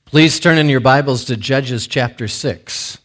Please turn in your Bibles to Judges chapter 6.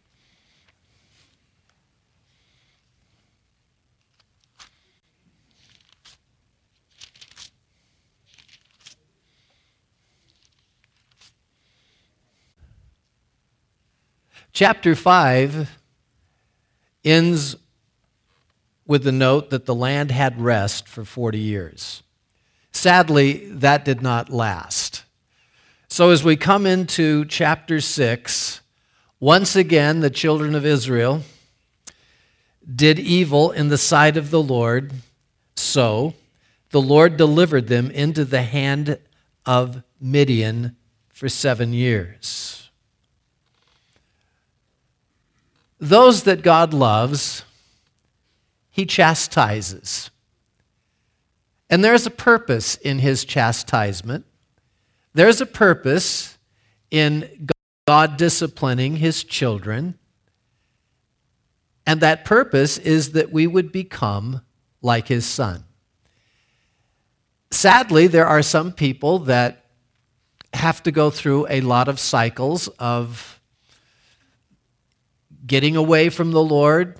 Chapter 5 ends with the note that the land had rest for 40 years. Sadly, that did not last. So as we come into chapter 6, once again the children of Israel did evil in the sight of the Lord, so the Lord delivered them into the hand of Midian for 7 years. Those that God loves, He chastises. And there's a purpose in His chastisement. There's a purpose in God disciplining His children. And that purpose is that we would become like His Son. Sadly, there are some people that have to go through a lot of cycles of getting away from the Lord.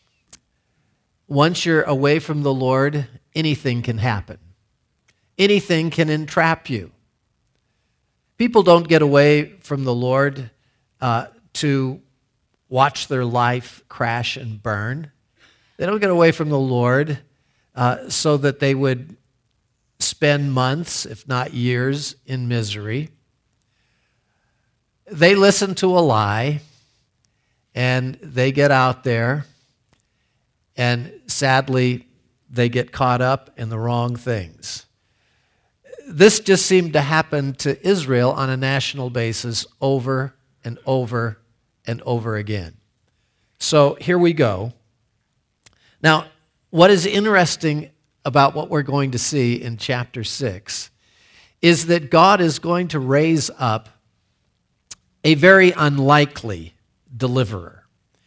Once you're away from the Lord, anything can happen. Anything can entrap you. People don't get away from the Lord to watch their life crash and burn. They don't get away from the Lord so that they would spend months, if not years, in misery. They listen to a lie, and they get out there, and sadly, they get caught up in the wrong things. This just seemed to happen to Israel on a national basis over and over and over again. So here we go. Now, what is interesting about what we're going to see in chapter 6 is that God is going to raise up a very unlikely deliverer.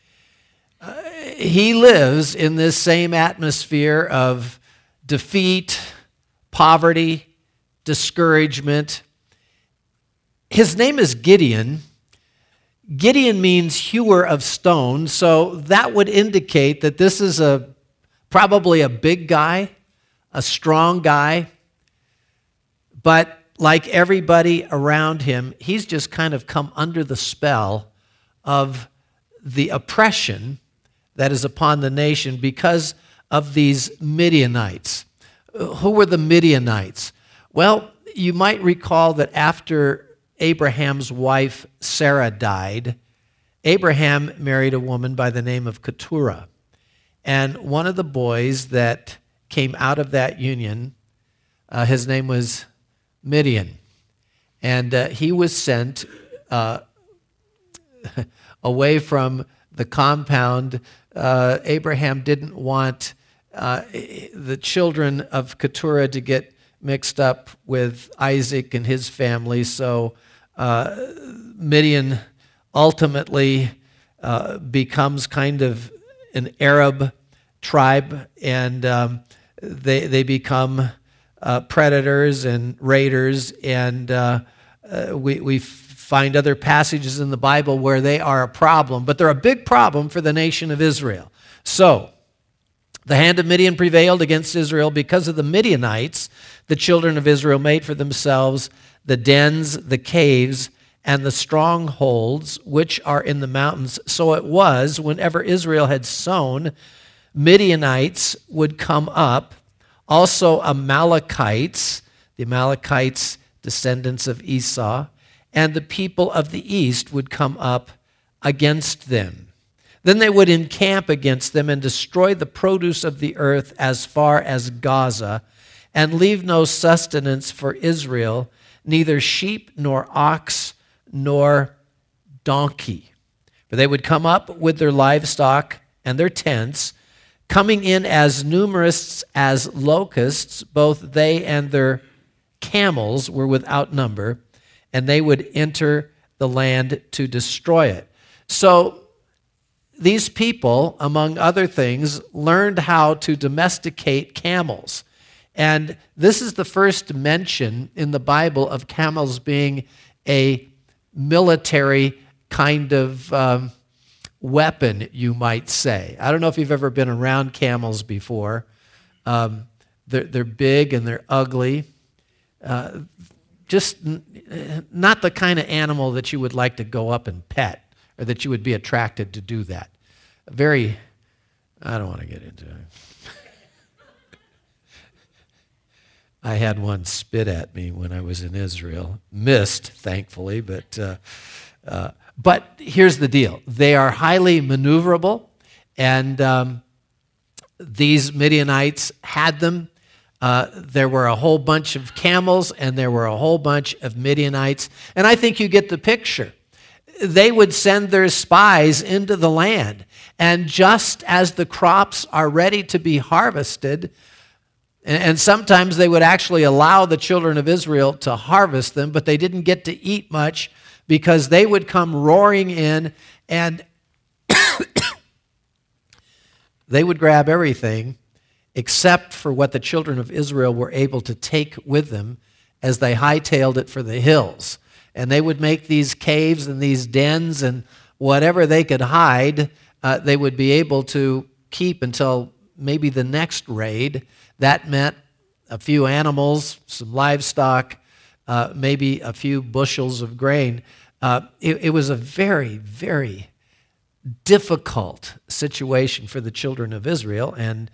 He lives in this same atmosphere of defeat, poverty, discouragement. His name is Gideon. Gideon means hewer of stone, so that would indicate that this is probably a big guy, a strong guy, but like everybody around him, he's just kind of come under the spell of the oppression that is upon the nation because of these Midianites. Who were the Midianites? Well, you might recall that after Abraham's wife Sarah died, Abraham married a woman by the name of Keturah. And one of the boys that came out of that union, his name was Midian. And he was sent away from the compound. Abraham didn't want the children of Keturah to get mixed up with Isaac and his family, so Midian ultimately becomes kind of an Arab tribe, and they become predators and raiders, and we find other passages in the Bible where they are a problem, but they're a big problem for the nation of Israel. So, the hand of Midian prevailed against Israel. Because of the Midianites, the children of Israel made for themselves the dens, the caves, and the strongholds which are in the mountains. So it was, whenever Israel had sown, Midianites would come up, also Amalekites, the Amalekites, descendants of Esau, and the people of the east would come up against them. Then they would encamp against them and destroy the produce of the earth as far as Gaza, and leave no sustenance for Israel, neither sheep nor ox nor donkey. For they would come up with their livestock and their tents, coming in as numerous as locusts. Both they and their camels were without number, and they would enter the land to destroy it. So these people, among other things, learned how to domesticate camels. And this is the first mention in the Bible of camels being a military kind of weapon, you might say. I don't know if you've ever been around camels before. They're big and they're ugly. Just not the kind of animal that you would like to go up and pet, or that you would be attracted to do that. I don't want to get into it. I had one spit at me when I was in Israel. Missed, thankfully, but here's the deal. They are highly maneuverable, and these Midianites had them. There were a whole bunch of camels, and there were a whole bunch of Midianites, and I think you get the picture. They would send their spies into the land, and just as the crops are ready to be harvested, and sometimes they would actually allow the children of Israel to harvest them, but they didn't get to eat much because they would come roaring in and they would grab everything except for what the children of Israel were able to take with them as they hightailed it for the hills. And they would make these caves and these dens, and whatever they could hide, they would be able to keep until maybe the next raid. That meant a few animals, some livestock, maybe a few bushels of grain. It was a very, very difficult situation for the children of Israel. And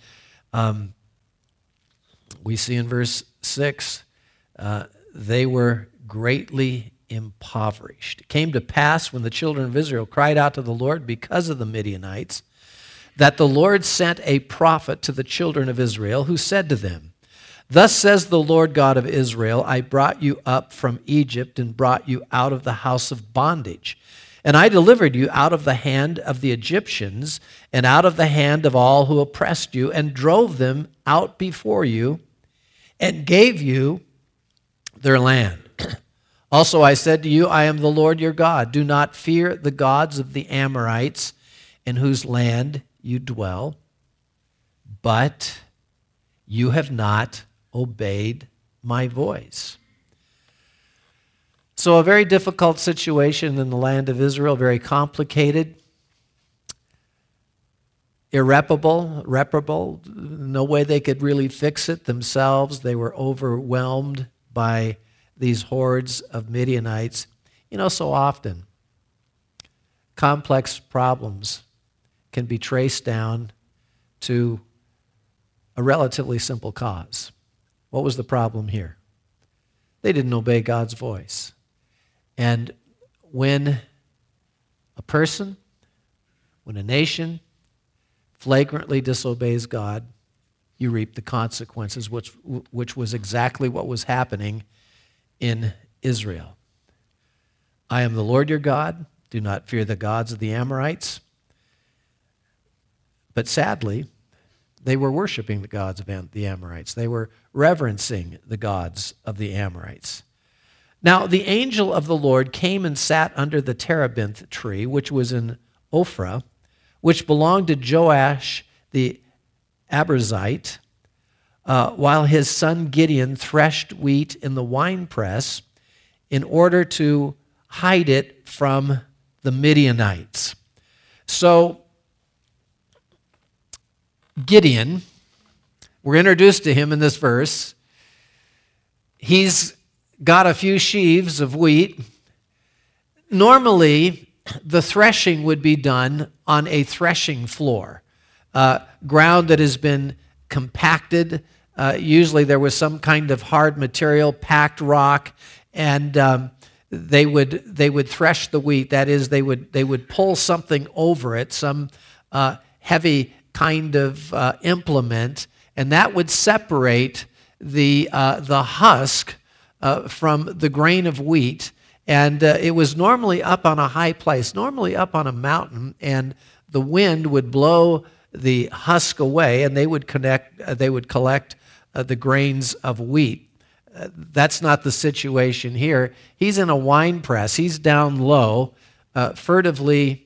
we see in verse 6, they were greatly impoverished. It came to pass when the children of Israel cried out to the Lord because of the Midianites, that the Lord sent a prophet to the children of Israel who said to them, "Thus says the Lord God of Israel, I brought you up from Egypt and brought you out of the house of bondage. And I delivered you out of the hand of the Egyptians and out of the hand of all who oppressed you, and drove them out before you and gave you their land. Also I said to you, I am the Lord your God. Do not fear the gods of the Amorites in whose land you dwell, but you have not obeyed my voice." So a very difficult situation in the land of Israel, very complicated, irreparable, no way they could really fix it themselves. They were overwhelmed by these hordes of Midianites. You know, so often, complex problems can be traced down to a relatively simple cause. What was the problem here? They didn't obey God's voice. And when a person, when a nation flagrantly disobeys God, you reap the consequences, which was exactly what was happening in Israel. I am the Lord your God. Do not fear the gods of the Amorites. But sadly, they were worshiping the gods of the Amorites. They were reverencing the gods of the Amorites. Now, the angel of the Lord came and sat under the terebinth tree, which was in Ophrah, which belonged to Joash the Abiezrite, while his son Gideon threshed wheat in the winepress in order to hide it from the Midianites. So, Gideon, we're introduced to him in this verse. He's got a few sheaves of wheat. Normally, the threshing would be done on a threshing floor, ground that has been compacted. Usually there was some kind of hard material, packed rock, and they would thresh the wheat. That is, they would pull something over it, some heavy kind of implement, and that would separate the husk from the grain of wheat. And it was normally up on a high place, normally up on a mountain, and the wind would blow the husk away, and they would collect the grains of wheat. That's not the situation here. He's in a wine press. He's down low, furtively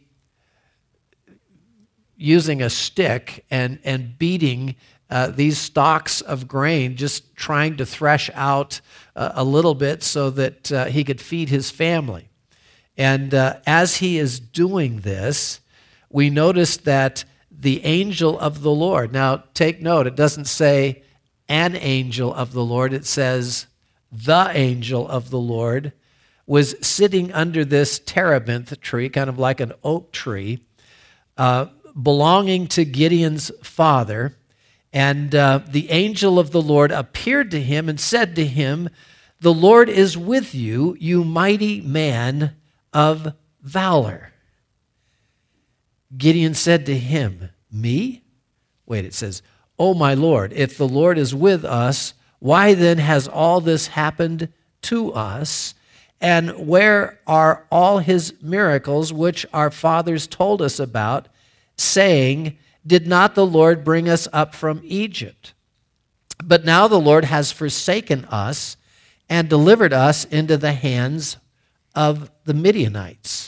using a stick and beating these stalks of grain, just trying to thresh out a little bit so that he could feed his family. And as he is doing this, we notice that the angel of the Lord, now take note, it doesn't say an angel of the Lord, it says the angel of the Lord was sitting under this terebinth tree, kind of like an oak tree, belonging to Gideon's father. And the angel of the Lord appeared to him and said to him, "The Lord is with you, you mighty man of valor." Gideon said to him, "Me?" Wait, it says, "Oh, my Lord, if the Lord is with us, why then has all this happened to us? And where are all his miracles which our fathers told us about, saying, 'Did not the Lord bring us up from Egypt?' But now the Lord has forsaken us and delivered us into the hands of the Midianites."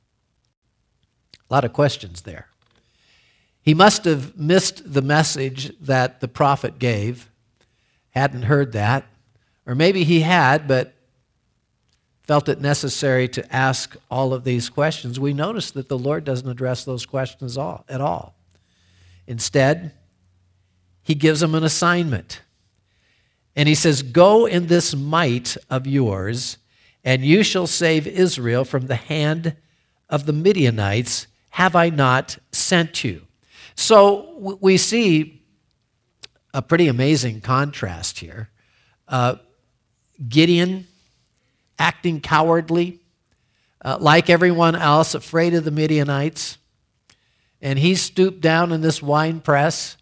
A lot of questions there. He must have missed the message that the prophet gave, hadn't heard that, or maybe he had, but felt it necessary to ask all of these questions. We notice that the Lord doesn't address those questions at all. Instead, he gives them an assignment. And he says, "Go in this might of yours, and you shall save Israel from the hand of the Midianites. Have I not sent you?" So we see a pretty amazing contrast here. Gideon acting cowardly, like everyone else, afraid of the Midianites. And he stooped down in this wine press,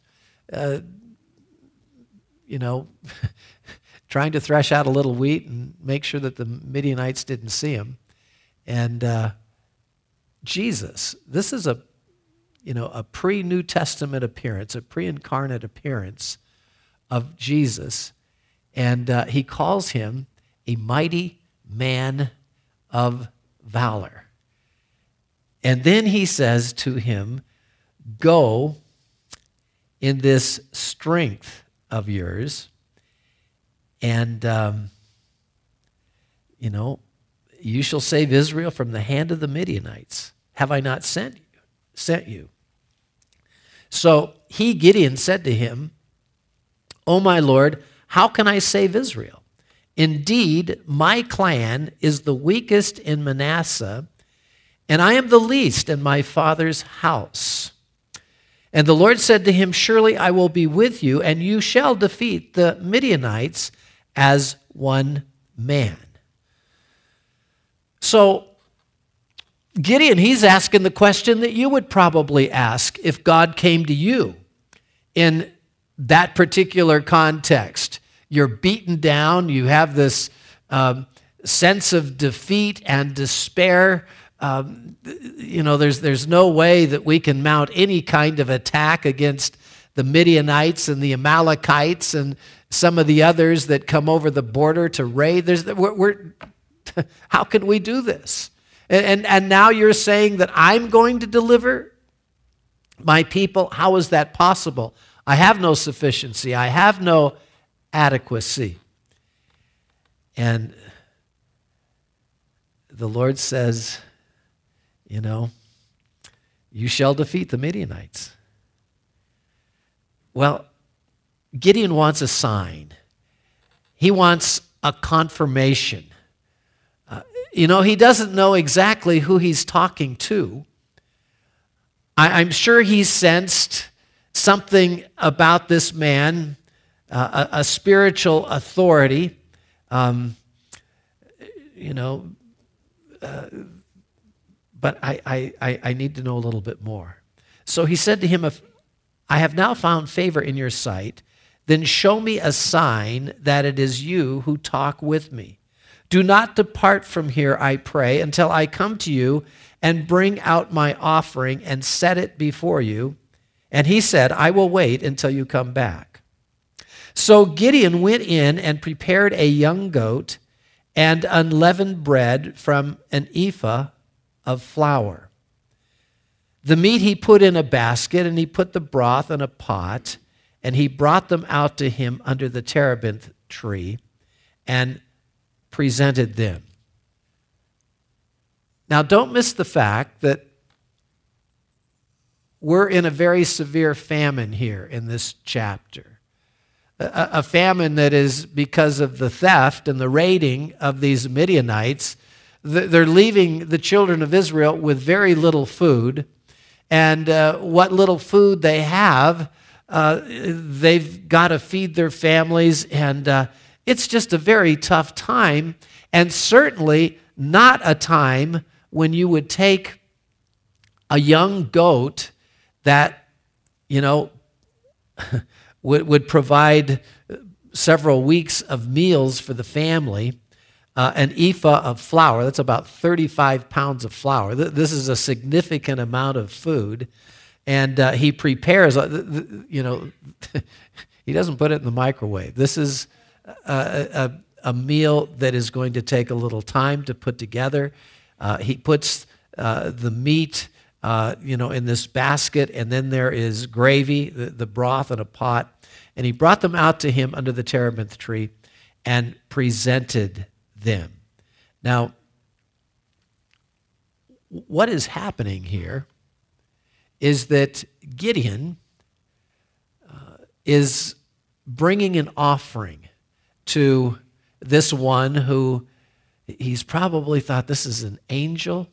trying to thresh out a little wheat and make sure that the Midianites didn't see him. And Jesus, this is a pre-New Testament appearance, a pre-incarnate appearance of Jesus. And he calls him a mighty man of valor. And then he says to him, "Go in this strength of yours, and you shall save Israel from the hand of the Midianites. Have I not sent you?" So Gideon said to him, "O my Lord, how can I save Israel? Indeed, my clan is the weakest in Manasseh, and I am the least in my father's house." And the Lord said to him, "Surely I will be with you, and you shall defeat the Midianites as one man." So Gideon, he's asking the question that you would probably ask if God came to you in that particular context. You're beaten down, you have this sense of defeat and despair. There's no way that we can mount any kind of attack against the Midianites and the Amalekites and some of the others that come over the border to raid. How can we do this? And now you're saying that I'm going to deliver my people? How is that possible? I have no sufficiency. I have no adequacy. And the Lord says, you shall defeat the Midianites. Well, Gideon wants a sign. He wants a confirmation. He doesn't know exactly who he's talking to. I'm sure he sensed something about this man, a spiritual authority, but I need to know a little bit more. So he said to him, "If I have now found favor in your sight, then show me a sign that it is you who talk with me. Do not depart from here, I pray, until I come to you and bring out my offering and set it before you." And he said, "I will wait until you come back." So Gideon went in and prepared a young goat and unleavened bread from an ephah of flour. The meat he put in a basket, and he put the broth in a pot, and he brought them out to him under the terebinth tree and presented them. Now, don't miss the fact that we're in a very severe famine here in this chapter. A famine that is because of the theft and the raiding of these Midianites. They're leaving the children of Israel with very little food. And what little food they have, they've got to feed their families. And it's just a very tough time. And certainly not a time when you would take a young goat that, would provide several weeks of meals for the family, an ephah of flour. That's about 35 pounds of flour. This is a significant amount of food. And he prepares, he doesn't put it in the microwave. This is a meal that is going to take a little time to put together. He puts the meat in this basket, and then there is gravy, the broth in a pot. And he brought them out to him under the terebinth tree and presented them. Now, what is happening here is that Gideon is bringing an offering to this one who he's probably thought this is an angel.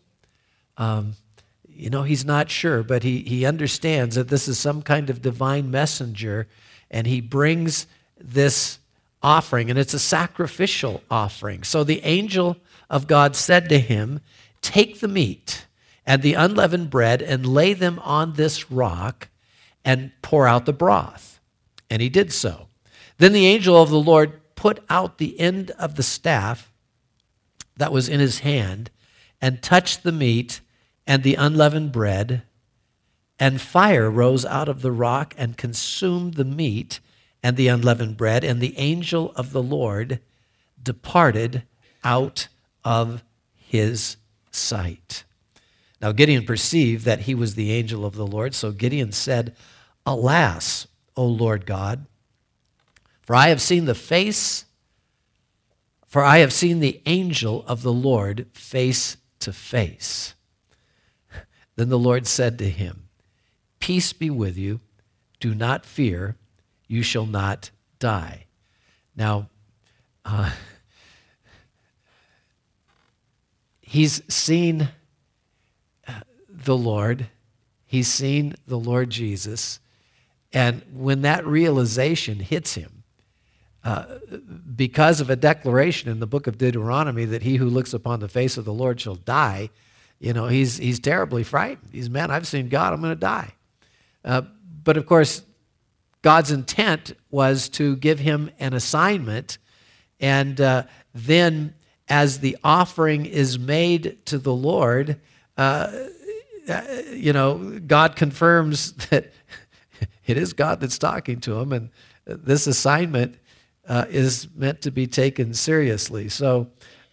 He's not sure, but he understands that this is some kind of divine messenger, and he brings this offering, and it's a sacrificial offering. So the angel of God said to him, "Take the meat and the unleavened bread and lay them on this rock and pour out the broth." And he did so. Then the angel of the Lord put out the end of the staff that was in his hand and touched the meat and the unleavened bread, and fire rose out of the rock and consumed the meat and the unleavened bread, and the angel of the Lord departed out of his sight. Now Gideon perceived that he was the angel of the Lord, so Gideon said, "Alas, O Lord God, for I have seen the angel of the Lord face to face." Then the Lord said to him, "Peace be with you. Do not fear. You shall not die." Now, he's seen the Lord. He's seen the Lord Jesus. And when that realization hits him, because of a declaration in the book of Deuteronomy that he who looks upon the face of the Lord shall die, he's terribly frightened. He's, "Man, I've seen God. I'm going to die." But of course, God's intent was to give him an assignment, and then as the offering is made to the Lord, God confirms that it is God that's talking to him, and this assignment is meant to be taken seriously. So,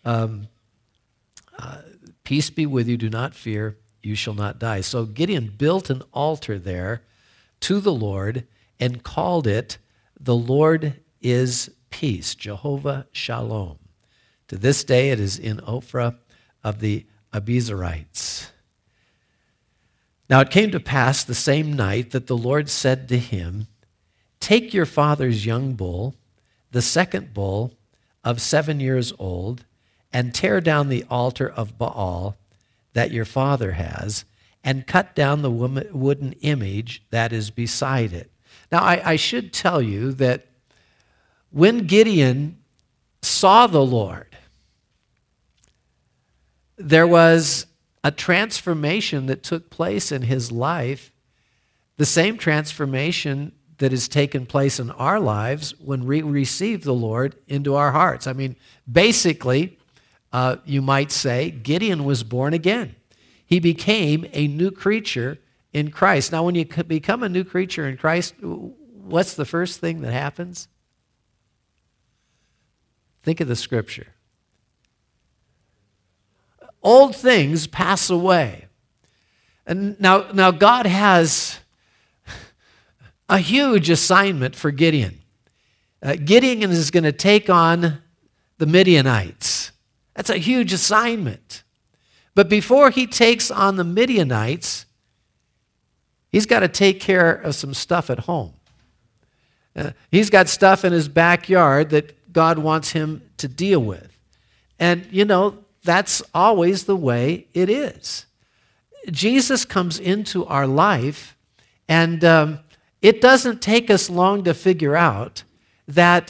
peace be with you, do not fear, you shall not die. So Gideon built an altar there to the Lord and called it, "The Lord is Peace," Jehovah Shalom. To this day it is in Ophrah of the Abiezrites. Now it came to pass the same night that the Lord said to him, "Take your father's young bull, the second bull of 7 years old, and tear down the altar of Baal that your father has, and cut down the wooden image that is beside it." Now, I should tell you that when Gideon saw the Lord, there was a transformation that took place in his life, the same transformation that has taken place in our lives when we receive the Lord into our hearts. I mean, basically, you might say, Gideon was born again. He became a new creature in Christ. Now, when you become a new creature in Christ, what's the first thing that happens? Think of the scripture. Old things pass away. And now God has a huge assignment for Gideon. Gideon is going to take on the Midianites. That's a huge assignment. But before he takes on the Midianites, he's got to take care of some stuff at home. He's got stuff in his backyard that God wants him to deal with. And, that's always the way it is. Jesus comes into our life, and it doesn't take us long to figure out that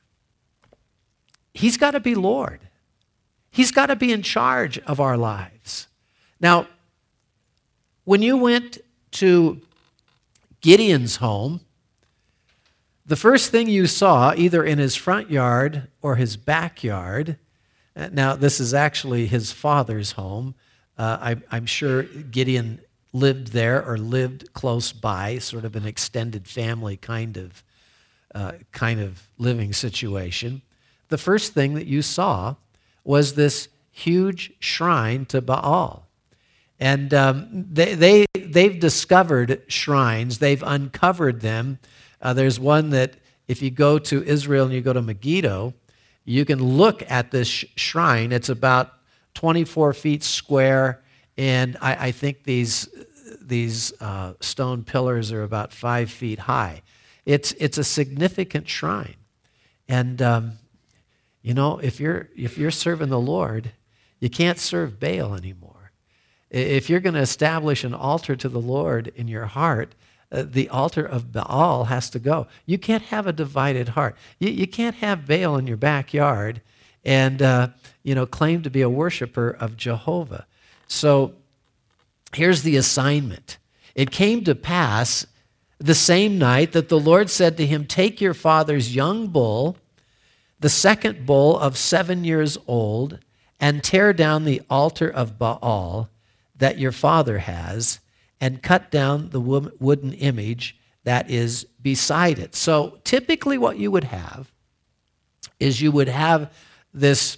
he's got to be Lord. He's got to be in charge of our lives. Now, when you went to Gideon's home, the first thing you saw, either in his front yard or his backyard, now this is actually his father's home. I'm sure Gideon lived there or lived close by, sort of an extended family kind of living situation. The first thing that you saw was this huge shrine to Baal. And they've discovered shrines. They've uncovered them. There's one that if you go to Israel and you go to Megiddo, you can look at this shrine. It's about 24 feet square, and I think these stone pillars are about 5 feet high. It's a significant shrine. And if you're serving the Lord, you can't serve Baal anymore. If you're going to establish an altar to the Lord in your heart, the altar of Baal has to go. You can't have a divided heart. You can't have Baal in your backyard and claim to be a worshiper of Jehovah. So here's the assignment. It came to pass the same night that the Lord said to him, "Take your father's young bull, the second bull of 7 years old, and tear down the altar of Baal that your father has, and cut down the wooden image that is beside it." So typically what you would have is you would have this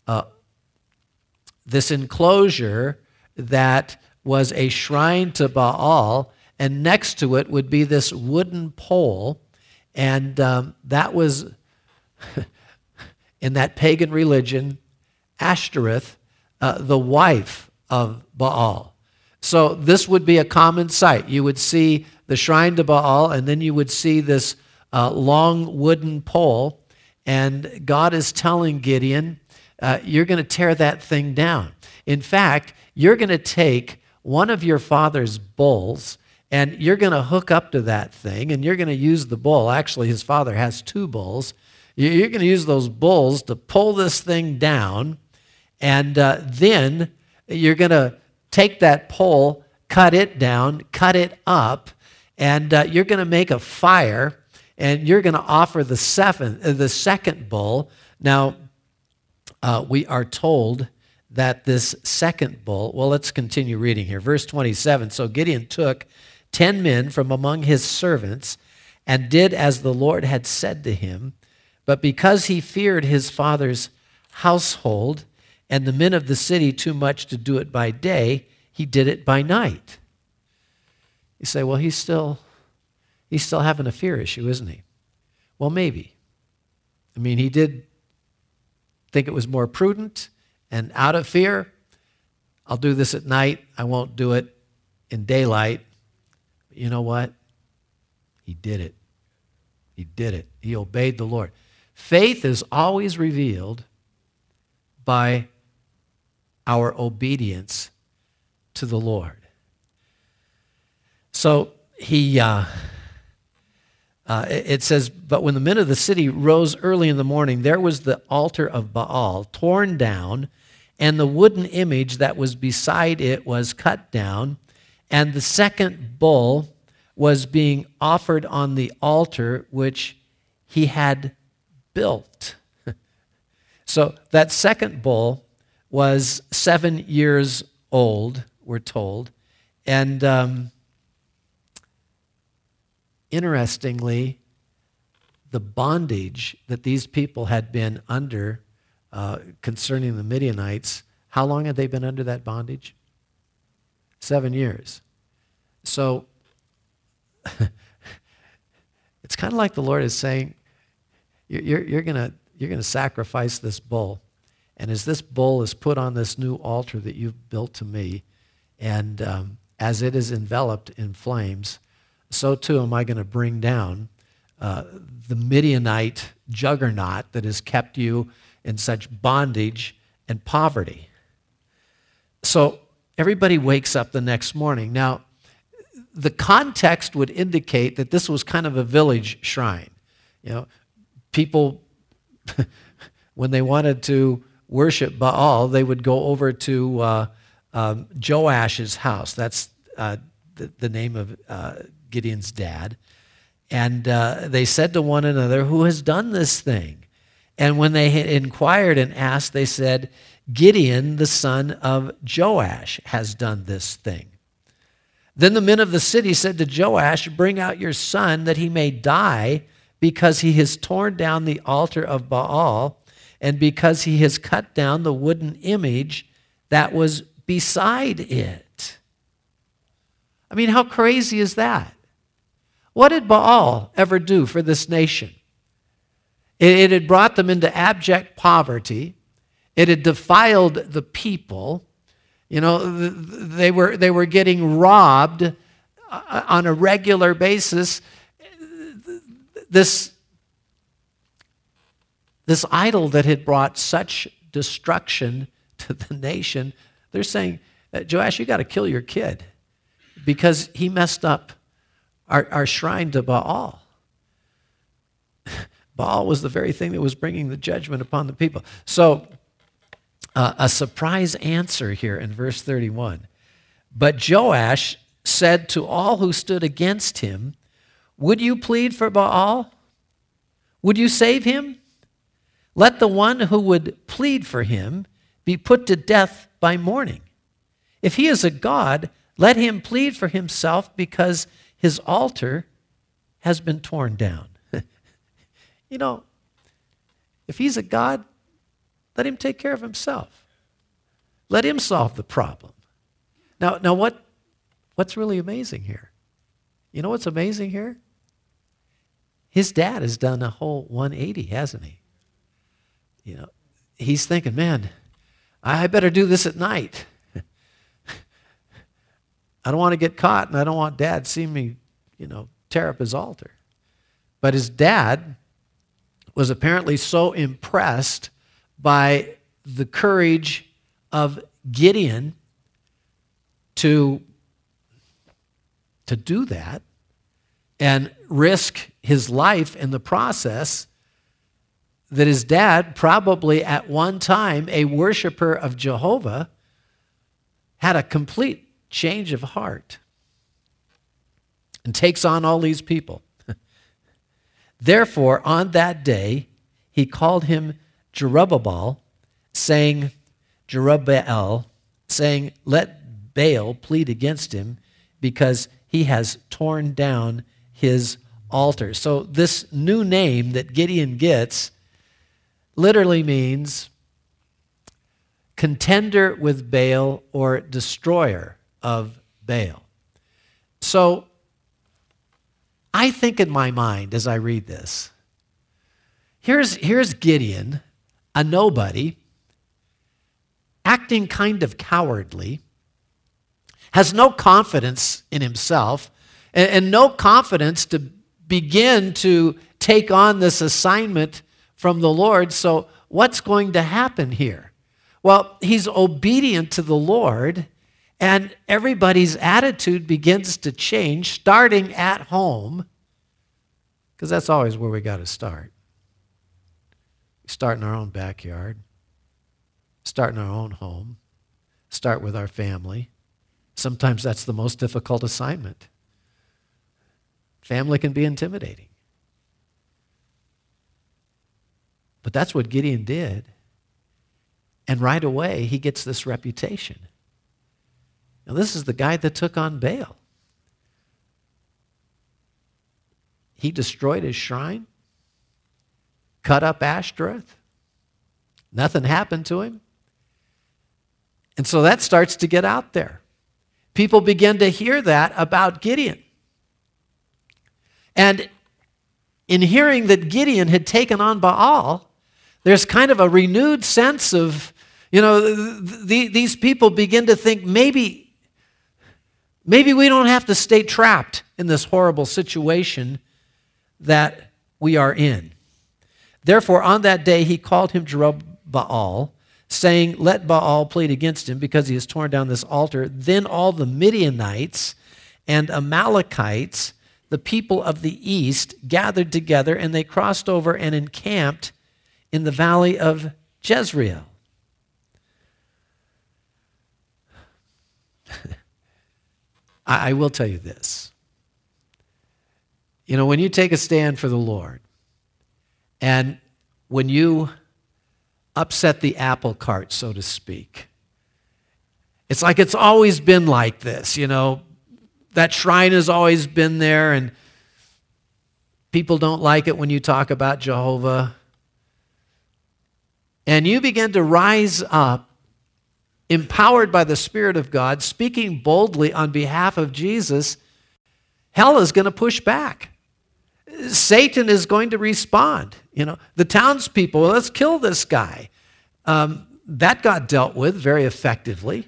enclosure that was a shrine to Baal, and next to it would be this wooden pole, and that was, in that pagan religion, Ashtoreth, the wife of Baal. So this would be a common sight. You would see the shrine to Baal, and then you would see this long wooden pole, and God is telling Gideon, you're going to tear that thing down. In fact, you're going to take one of your father's bulls, and you're going to hook up to that thing, and you're going to use the bull. Actually, his father has 2 bulls. You're going to use those bulls to pull this thing down, and then you're going to take that pole, cut it down, cut it up, and you're going to make a fire, and you're going to offer the second bull. Now, we are told that this second bull, well, let's continue reading here. Verse 27, "So Gideon took 10 men from among his servants and did as the Lord had said to him, but because he feared his father's household and the men of the city too much to do it by day, he did it by night." You say, well, he's still having a fear issue, isn't he? Well, maybe. I mean, he did think it was more prudent, and out of fear, I'll do this at night. I won't do it in daylight. But you know what? He did it. He did it. He obeyed the Lord. Faith is always revealed by our obedience to the Lord. So it says, "But when the men of the city rose early in the morning, there was the altar of Baal torn down, and the wooden image that was beside it was cut down, and the second bull was being offered on the altar which he had built." So that second bull was 7 years old, we're told. And interestingly, the bondage that these people had been under concerning the Midianites, how long had they been under that bondage? 7 years. So it's kind of like the Lord is saying, you're going to sacrifice this bull, And as this bull is put on this new altar that you've built to me, and as it is enveloped in flames, so too am I going to bring down the Midianite juggernaut that has kept you in such bondage and poverty. So everybody wakes up the next morning. Now, the context would indicate that this was kind of a village shrine. You know, people, when they wanted to worship Baal, they would go over to Joash's house. That's the name of Gideon's dad. And they said to one another, "Who has done this thing?" And when they had inquired and asked, they said, "Gideon, the son of Joash, has done this thing." Then the men of the city said to Joash, "Bring out your son that he may die, because he has torn down the altar of Baal, and because he has cut down the wooden image that was beside it." I mean, how crazy is that? What did Baal ever do for this nation? It had brought them into abject poverty. It had defiled the people. You know, they were getting robbed on a regular basis. This idol that had brought such destruction to the nation, they're saying, "Joash, you got to kill your kid because he messed up our shrine to Baal." Baal was the very thing that was bringing the judgment upon the people. So, a surprise answer here in verse 31. But Joash said to all who stood against him, "Would you plead for Baal? Would you save him? Let the one who would plead for him be put to death by morning. If he is a god, let him plead for himself, because his altar has been torn down." You know, if he's a god, let him take care of himself. Let him solve the problem. Now what's really amazing here? You know what's amazing here? His dad has done a whole 180, hasn't he? You know, he's thinking, "Man, I better do this at night. I don't want to get caught, and I don't want Dad seeing me, tear up his altar." But his dad was apparently so impressed by the courage of Gideon to do that and risk his life in the process, that his dad, probably at one time a worshiper of Jehovah, had a complete change of heart and takes on all these people. Therefore, on that day, he called him Jerubbaal, saying, "Let Baal plead against him, because he has torn down his altar." So this new name that Gideon gets literally means contender with Baal, or destroyer of Baal. So I think in my mind as I read this, here's Gideon, a nobody, acting kind of cowardly, has no confidence in himself, and no confidence to begin to take on this assignment from the Lord. So what's going to happen here? Well, he's obedient to the Lord, and everybody's attitude begins to change, starting at home, because that's always where we got to start. We start in our own backyard, start in our own home, start with our family. Sometimes that's the most difficult assignment. Family can be intimidating. But that's what Gideon did. And right away, he gets this reputation. Now, this is the guy that took on Baal. He destroyed his shrine, cut up Ashtoreth. Nothing happened to him. And so that starts to get out there. People begin to hear that about Gideon. And in hearing that Gideon had taken on Baal, there's kind of a renewed sense of You know, these people begin to think maybe we don't have to stay trapped in this horrible situation that we are in. Therefore, on that day, he called him Jerubbaal, saying, let Baal plead against him because he has torn down this altar. Then all the Midianites and Amalekites, the people of the east, gathered together, and they crossed over and encamped in the valley of Jezreel. I will tell you this. You know, when you take a stand for the Lord, and when you upset the apple cart, so to speak, it's like it's always been like this, you know. That shrine has always been there, and people don't like it when you talk about Jehovah. And you begin to rise up, empowered by the Spirit of God, speaking boldly on behalf of Jesus. Hell is going to push back. Satan is going to respond. You know, the townspeople, well, let's kill this guy. That got dealt with very effectively.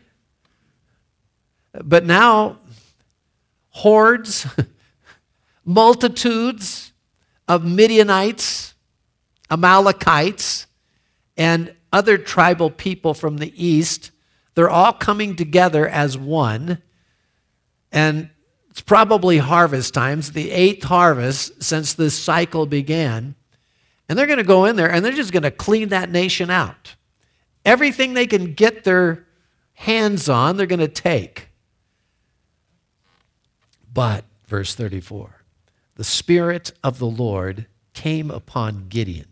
But now, hordes, multitudes of Midianites, Amalekites, and other tribal people from the east, they're all coming together as one. And it's probably harvest times, the 8th harvest since this cycle began. And they're going to go in there and they're just going to clean that nation out. Everything they can get their hands on, they're going to take. But, verse 34, the Spirit of the Lord came upon Gideon.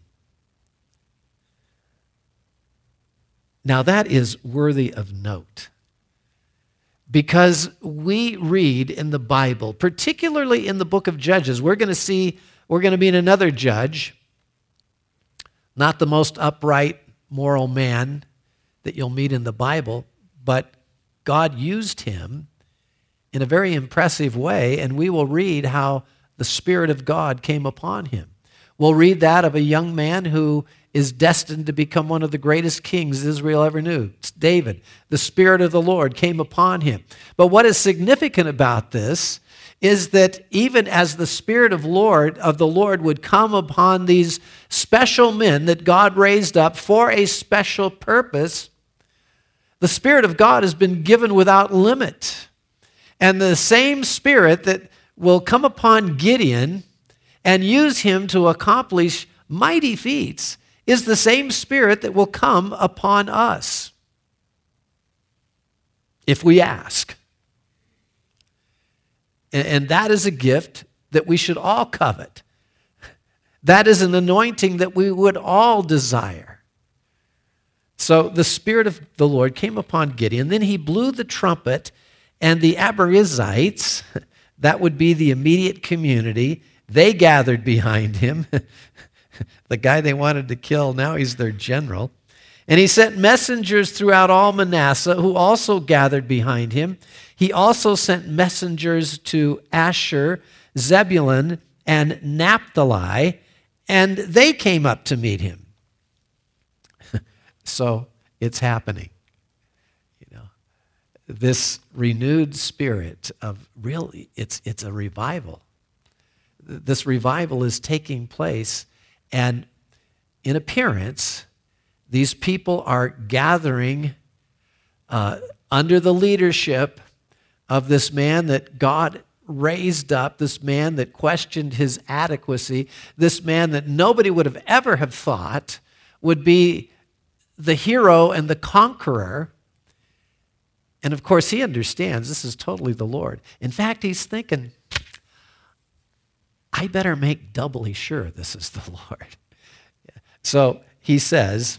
Now that is worthy of note, because we read in the Bible, particularly in the book of Judges, we're going to meet another judge, not the most upright, moral man that you'll meet in the Bible, but God used him in a very impressive way, and we will read how the Spirit of God came upon him. We'll read that of a young man who is destined to become one of the greatest kings Israel ever knew. It's David. The Spirit of the Lord came upon him. But what is significant about this is that even as the Spirit of the Lord would come upon these special men that God raised up for a special purpose, the Spirit of God has been given without limit. And the same Spirit that will come upon Gideon and use him to accomplish mighty feats is the same Spirit that will come upon us if we ask. And that is a gift that we should all covet. That is an anointing that we would all desire. So the Spirit of the Lord came upon Gideon. Then he blew the trumpet, and the Abiezrites, that would be the immediate community, they gathered behind him. The guy they wanted to kill, now he's their general. And he sent messengers throughout all Manasseh, who also gathered behind him. He also sent messengers to Asher, Zebulun, and Naphtali, and they came up to meet him. So it's happening. You know, this renewed spirit of really, it's a revival. This revival is taking place, and in appearance, these people are gathering under the leadership of this man that God raised up, this man that questioned his adequacy, this man that nobody would have ever have thought would be the hero and the conqueror. And of course, he understands this is totally the Lord. In fact, he's thinking, I better make doubly sure this is the Lord. So he says,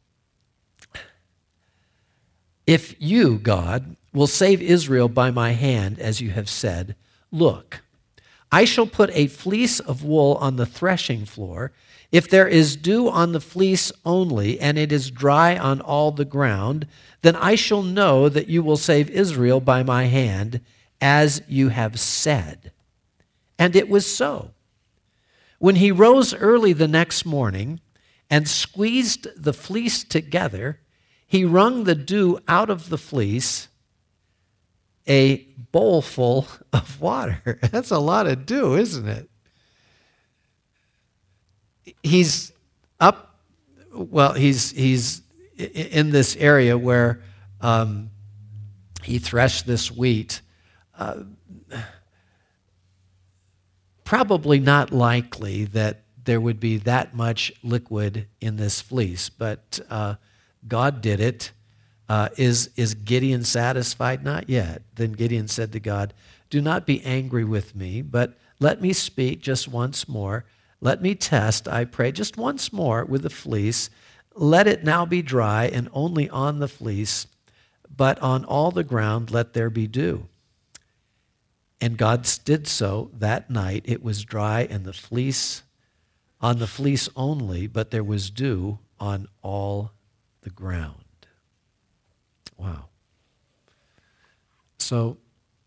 if you, God, will save Israel by my hand, as you have said, look, I shall put a fleece of wool on the threshing floor. If there is dew on the fleece only, and it is dry on all the ground, then I shall know that you will save Israel by my hand, as you have said. And it was so. When he rose early the next morning and squeezed the fleece together, He wrung the dew out of the fleece, a bowl full of water. That's a lot of dew, isn't it? He's up, well, he's in this area where he threshed this wheat. Probably not likely that there would be that much liquid in this fleece, but God did it. Is Gideon satisfied? Not yet. Then Gideon said to God, "Do not be angry with me, but let me speak just once more. Let me test, I pray, just once more with the fleece. Let it now be dry, and only on the fleece, but on all the ground let there be dew." And God did so that night. It was dry and on the fleece only, but there was dew on all the ground. Wow. So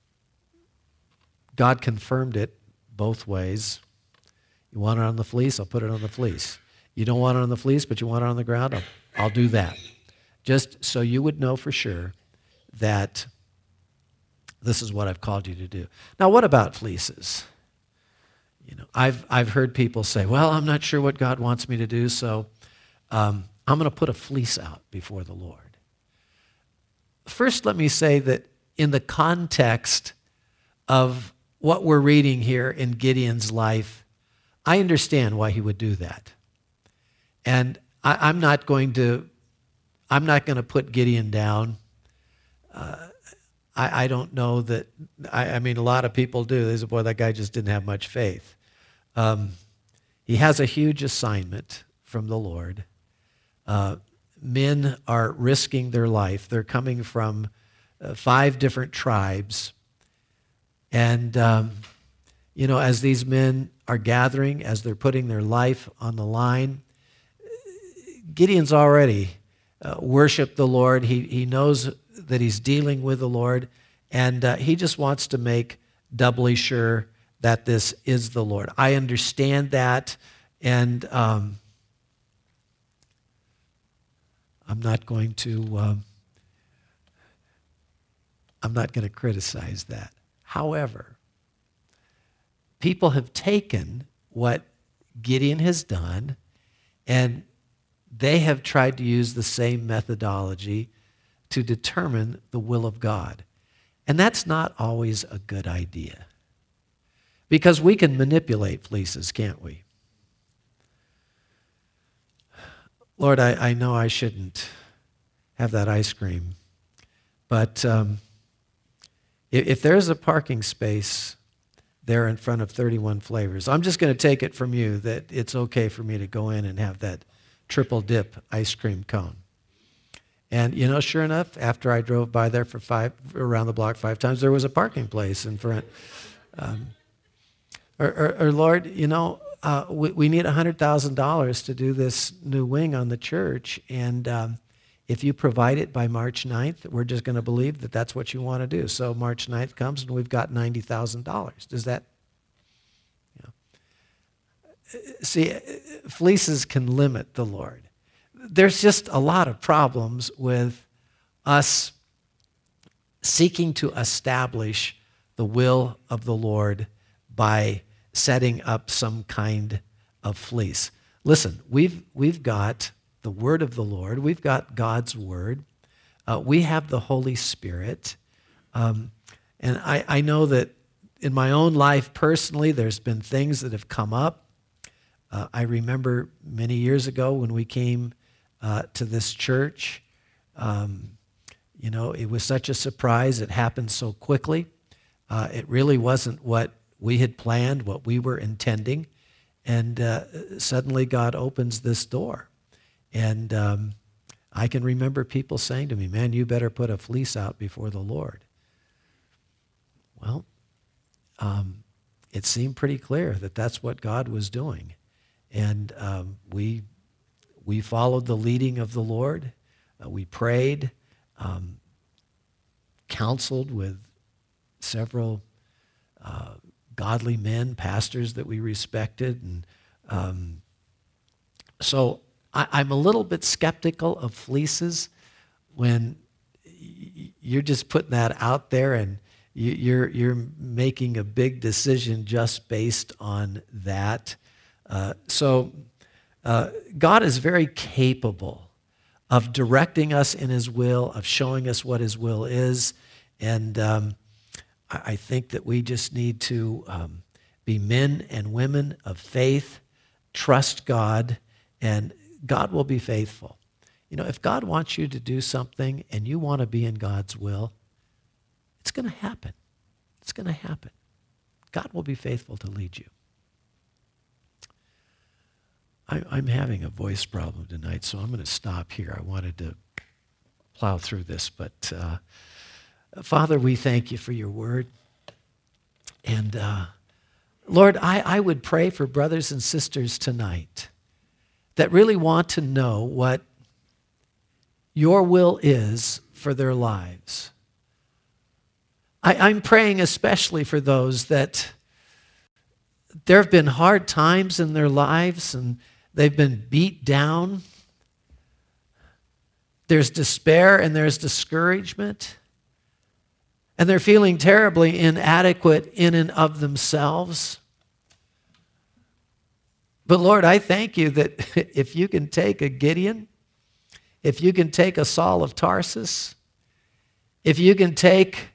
God confirmed it both ways. You want it on the fleece? I'll put it on the fleece. You don't want it on the fleece, but you want it on the ground? I'll do that. Just so you would know for sure that this is what I've called you to do. Now, what about fleeces? I've heard people say, "Well, I'm not sure what God wants me to do, so I'm going to put a fleece out before the Lord." First, let me say that in the context of what we're reading here in Gideon's life, I understand why he would do that. And I'm not going to put Gideon down. I don't know that, I mean, a lot of people do. They say, "Boy, that guy just didn't have much faith." He has a huge assignment from the Lord. Men are risking their life. They're coming from 5 different tribes. And, as these men are gathering, as they're putting their life on the line, Gideon's already worshiped the Lord. He knows that he's dealing with the Lord, and he just wants to make doubly sure that this is the Lord. I understand that, and I'm not going to criticize that. However, people have taken what Gideon has done, and they have tried to use the same methodology to determine the will of God. And that's not always a good idea. Because we can manipulate fleeces, can't we? Lord, I know I shouldn't have that ice cream, but if there's a parking space there in front of 31 Flavors, I'm just going to take it from you that it's okay for me to go in and have that triple dip ice cream cone. And, sure enough, after I drove by there around the block 5 times, there was a parking place in front. Lord, we need $100,000 to do this new wing on the church, and if you provide it by March 9th, we're just going to believe that that's what you want to do. So March 9th comes, and we've got $90,000. Does that? See, fleeces can limit the Lord. There's just a lot of problems with us seeking to establish the will of the Lord by setting up some kind of fleece. Listen, we've got the word of the Lord. We've got God's word. We have the Holy Spirit. And I know that in my own life personally, there's been things that have come up. I remember many years ago when we came to this church, it was such a surprise. It happened so quickly. It really wasn't what we had planned, what we were intending. And suddenly God opens this door. And I can remember people saying to me, "Man, you better put a fleece out before the Lord." Well, it seemed pretty clear that that's what God was doing. And we followed the leading of the Lord. We prayed, counseled with several godly men, pastors that we respected. And so I'm a little bit skeptical of fleeces, when you're just putting that out there and you're making a big decision just based on that. So God is very capable of directing us in his will, of showing us what his will is. And I think that we just need to be men and women of faith, trust God, and God will be faithful. You know, if God wants you to do something and you want to be in God's will, it's going to happen. It's going to happen. God will be faithful to lead you. I'm having a voice problem tonight, so I'm going to stop here. I wanted to plow through this, but Father, we thank you for your word. And Lord, I would pray for brothers and sisters tonight that really want to know what your will is for their lives. I'm praying especially for those that there have been hard times in their lives and they've been beat down. There's despair and there's discouragement. And they're feeling terribly inadequate in and of themselves. But Lord, I thank you that if you can take a Gideon, if you can take a Saul of Tarsus, if you can take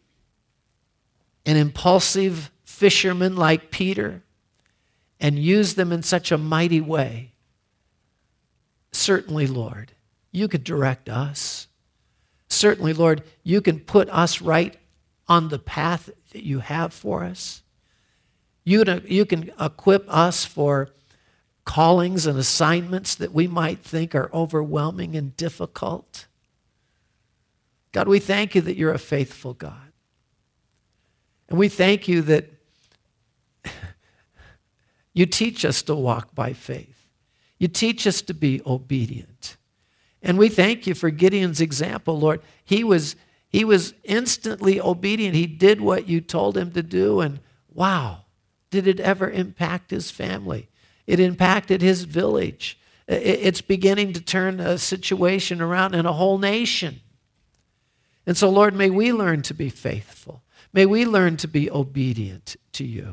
an impulsive fisherman like Peter and use them in such a mighty way, certainly, Lord, you could direct us. Certainly, Lord, you can put us right on the path that you have for us. You can equip us for callings and assignments that we might think are overwhelming and difficult. God, we thank you that you're a faithful God. And we thank you that you teach us to walk by faith. You teach us to be obedient. And we thank you for Gideon's example, Lord. He was instantly obedient. He did what you told him to do, and wow, did it ever impact his family? It impacted his village. It's beginning to turn a situation around in a whole nation. And so, Lord, may we learn to be faithful. May we learn to be obedient to you.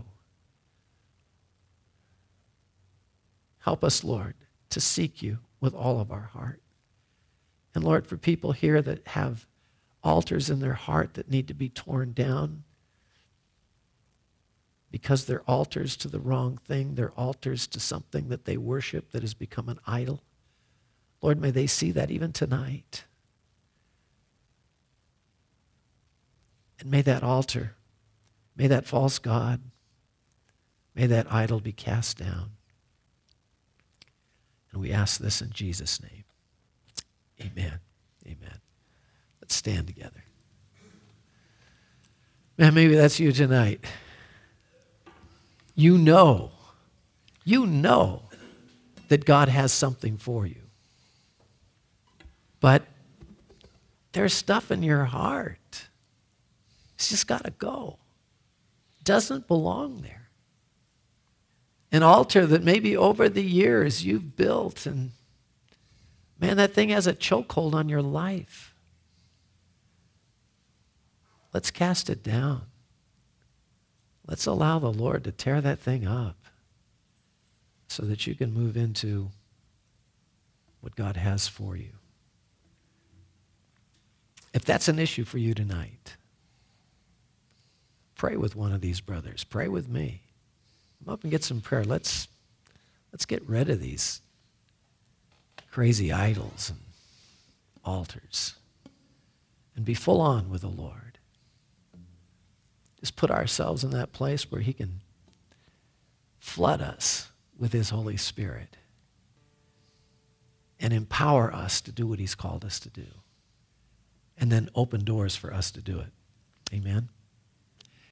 Help us, Lord, to seek you with all of our heart. And Lord, for people here that have altars in their heart that need to be torn down because they're altars to the wrong thing, they're altars to something that they worship that has become an idol. Lord, may they see that even tonight. And may that altar, may that false god, may that idol be cast down. And we ask this in Jesus' name. Amen. Amen. Let's stand together. Man, maybe that's you tonight. You know that God has something for you. But there's stuff in your heart. It's just got to go. It doesn't belong there. An altar that maybe over the years you've built, and man, that thing has a chokehold on your life. Let's cast it down. Let's allow the Lord to tear that thing up so that you can move into what God has for you. If that's an issue for you tonight, pray with one of these brothers. Pray with me. Come up and get some prayer. Let's get rid of these crazy idols and altars and be full on with the Lord. Just put ourselves in that place where he can flood us with his Holy Spirit and empower us to do what he's called us to do, and then open doors for us to do it. Amen.